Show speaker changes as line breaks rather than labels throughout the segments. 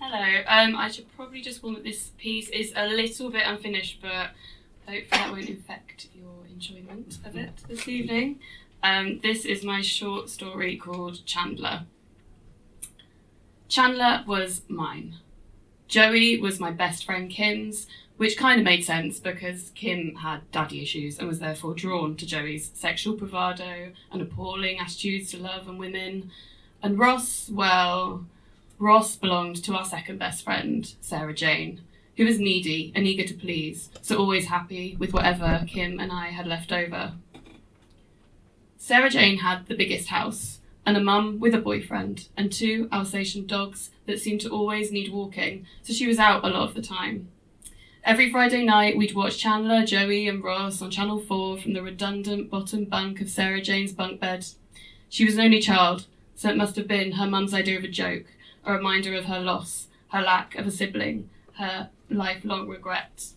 Hello. I should probably just warn that this piece is a little bit unfinished, but hopefully that won't infect your enjoyment of it this evening. This is my short story called Chandler. Chandler was mine. Joey was my best friend Kim's, which kind of made sense because Kim had daddy issues and was therefore drawn to Joey's sexual bravado and appalling attitudes to love and women. And Ross, well, Ross belonged to our second best friend, Sarah Jane, who was needy and eager to please, so always happy with whatever Kim and I had left over. Sarah Jane had the biggest house, and a mum with a boyfriend, and 2 Alsatian dogs that seemed to always need walking, so she was out a lot of the time. Every Friday night, we'd watch Chandler, Joey and Ross on Channel 4 from the redundant bottom bunk of Sarah Jane's bunk bed. She was an only child, so it must have been her mum's idea of a joke, a reminder of her loss, her lack of a sibling, her lifelong regret.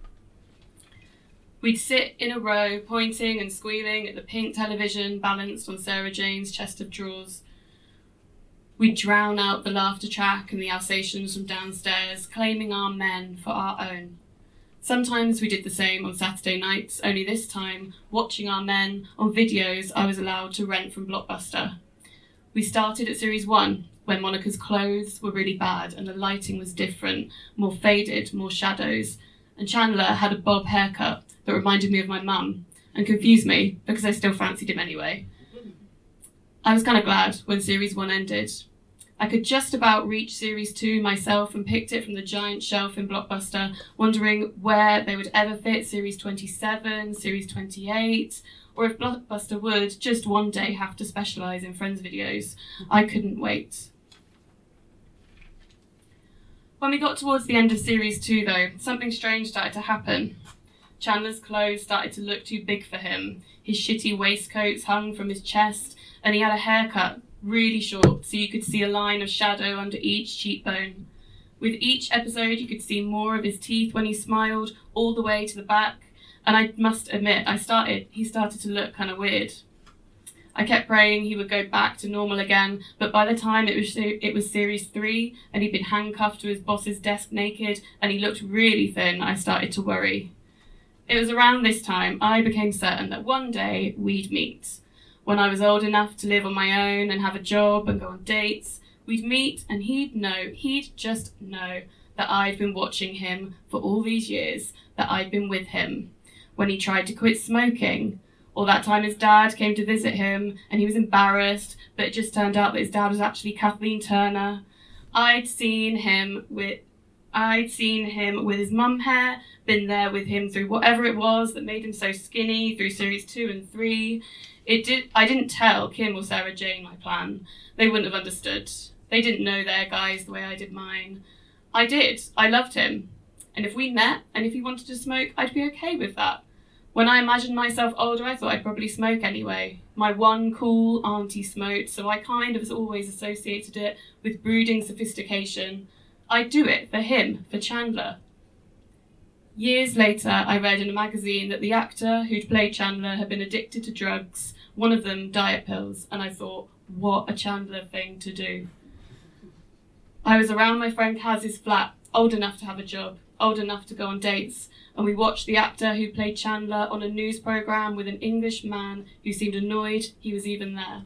We'd sit in a row, pointing and squealing at the pink television balanced on Sarah Jane's chest of drawers. We'd drown out the laughter track and the Alsatians from downstairs, claiming our men for our own. Sometimes we did the same on Saturday nights, only this time watching our men on videos I was allowed to rent from Blockbuster. We started at Series 1, when Monica's clothes were really bad and the lighting was different, more faded, more shadows, and Chandler had a bob haircut that reminded me of my mum and confused me because I still fancied him anyway. I was kind of glad when Series 1 ended. I could just about reach Series 2 myself and picked it from the giant shelf in Blockbuster, wondering where they would ever fit Series 27, Series 28, or if Blockbuster would just one day have to specialise in Friends videos. I couldn't wait. When we got towards the end of Series 2, though, something strange started to happen. Chandler's clothes started to look too big for him. His shitty waistcoats hung from his chest, and he had a haircut really short, so you could see a line of shadow under each cheekbone. With each episode, you could see more of his teeth when he smiled, all the way to the back, and I must admit, he started to look kind of weird. I kept praying he would go back to normal again, but by the time it was Series 3, and he'd been handcuffed to his boss's desk naked, and he looked really thin, I started to worry. It was around this time I became certain that one day we'd meet. When I was old enough to live on my own and have a job and go on dates, we'd meet and he'd just know that I'd been watching him for all these years, that I'd been with him. When he tried to quit smoking, or that time his dad came to visit him and he was embarrassed, but it just turned out that his dad was actually Kathleen Turner. I'd seen him with his mum hair, been there with him through whatever it was that made him so skinny through Series 2 and 3. I didn't tell Kim or Sarah Jane my plan. They wouldn't have understood. They didn't know their guys the way I did mine. I did. I loved him. And if we met, and if he wanted to smoke, I'd be okay with that. When I imagined myself older, I thought I'd probably smoke anyway. My one cool auntie smoked, so I kind of always associated it with brooding sophistication. I'd do it for him, for Chandler. Years later, I read in a magazine that the actor who'd played Chandler had been addicted to drugs, one of them diet pills, and I thought, what a Chandler thing to do. I was around my friend Kaz's flat, old enough to have a job, old enough to go on dates, and we watched the actor who played Chandler on a news programme with an English man who seemed annoyed he was even there.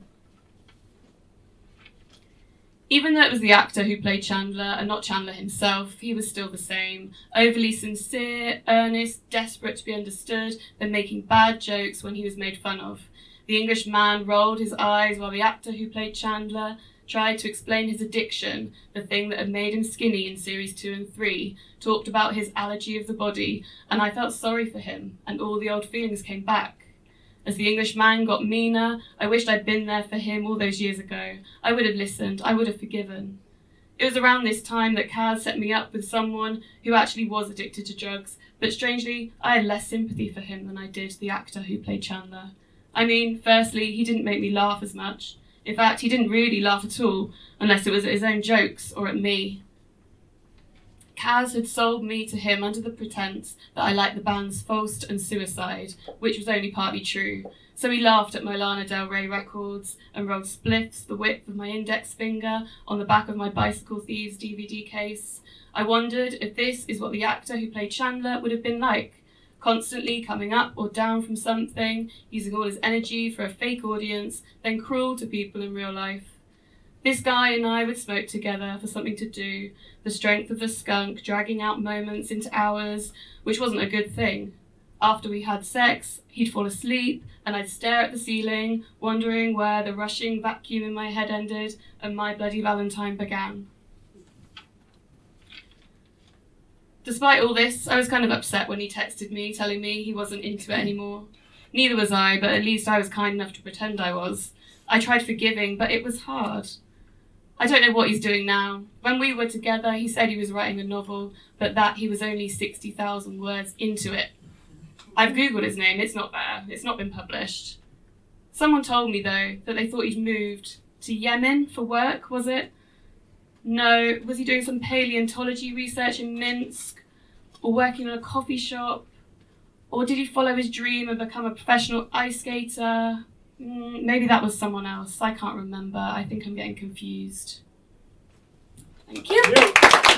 Even though it was the actor who played Chandler and not Chandler himself, he was still the same, overly sincere, earnest, desperate to be understood, then making bad jokes when he was made fun of. The English man rolled his eyes while the actor who played Chandler tried to explain his addiction, the thing that had made him skinny in Series 2 and 3, talked about his allergy of the body, and I felt sorry for him, and all the old feelings came back. As the English man got meaner, I wished I'd been there for him all those years ago. I would have listened, I would have forgiven. It was around this time that Kaz set me up with someone who actually was addicted to drugs, but strangely, I had less sympathy for him than I did the actor who played Chandler. I mean, firstly, he didn't make me laugh as much. In fact, he didn't really laugh at all, unless it was at his own jokes or at me. Kaz had sold me to him under the pretense that I liked the bands Faust and Suicide, which was only partly true. So we laughed at my Lana Del Rey records and rolled spliffs the width of my index finger on the back of my Bicycle Thieves DVD case. I wondered if this is what the actor who played Chandler would have been like, constantly coming up or down from something, using all his energy for a fake audience, then cruel to people in real life. This guy and I would smoke together for something to do, the strength of the skunk dragging out moments into hours, which wasn't a good thing. After we had sex, he'd fall asleep, and I'd stare at the ceiling, wondering where the rushing vacuum in my head ended and my bloody Valentine began. Despite all this, I was kind of upset when he texted me, telling me he wasn't into it anymore. Neither was I, but at least I was kind enough to pretend I was. I tried forgiving, but it was hard. I don't know what he's doing now. When we were together, he said he was writing a novel, but that he was only 60,000 words into it. I've Googled his name, it's not there. It's not been published. Someone told me, though, that they thought he'd moved to Yemen for work, was it? No, was he doing some paleontology research in Minsk? Or working in a coffee shop? Or did he follow his dream and become a professional ice skater? Maybe that was someone else. I can't remember. I think I'm getting confused. Thank you.